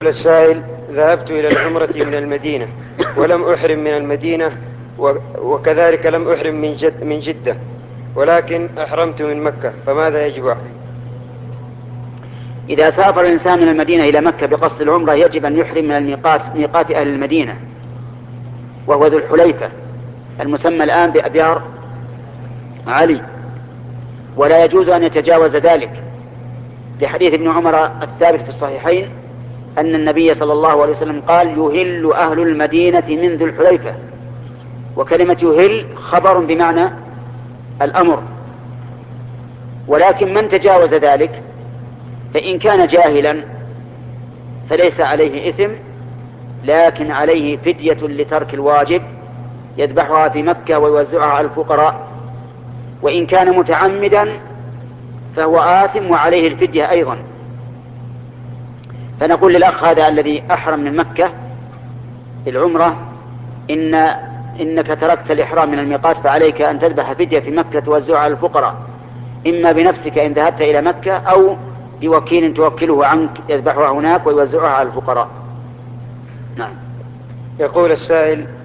السائل: ذهبت إلى العمرة من المدينة ولم أحرم من المدينة، وكذلك لم أحرم من جدة، ولكن أحرمت من مكة، فماذا يجب علي؟ إذا سافر الإنسان من المدينة إلى مكة بقصد العمرة يجب أن يحرم من ميقات أهل المدينة، وهو ذو الحليفة المسمى الآن بأبيار علي، ولا يجوز أن يتجاوز ذلك، لحديث ابن عمر الثابت في الصحيحين أن النبي صلى الله عليه وسلم قال: يهل أهل المدينة من ذو الحليفة. وكلمة يهل خبر بمعنى الأمر، ولكن من تجاوز ذلك فإن كان جاهلا فليس عليه إثم، لكن عليه فدية لترك الواجب يذبحها في مكة ويوزعها على الفقراء، وإن كان متعمدا فهو آثم وعليه الفدية أيضا. فنقول للأخ هذا الذي أحرم من مكة العمرة: إنك تركت الإحرام من الميقات، فعليك أن تذبح فدية في مكة توزعها على الفقراء، إما بنفسك إن ذهبت إلى مكة، أو بوكيل توكله عنك يذبحها هناك ويوزعها على الفقراء. نعم. يقول السائل: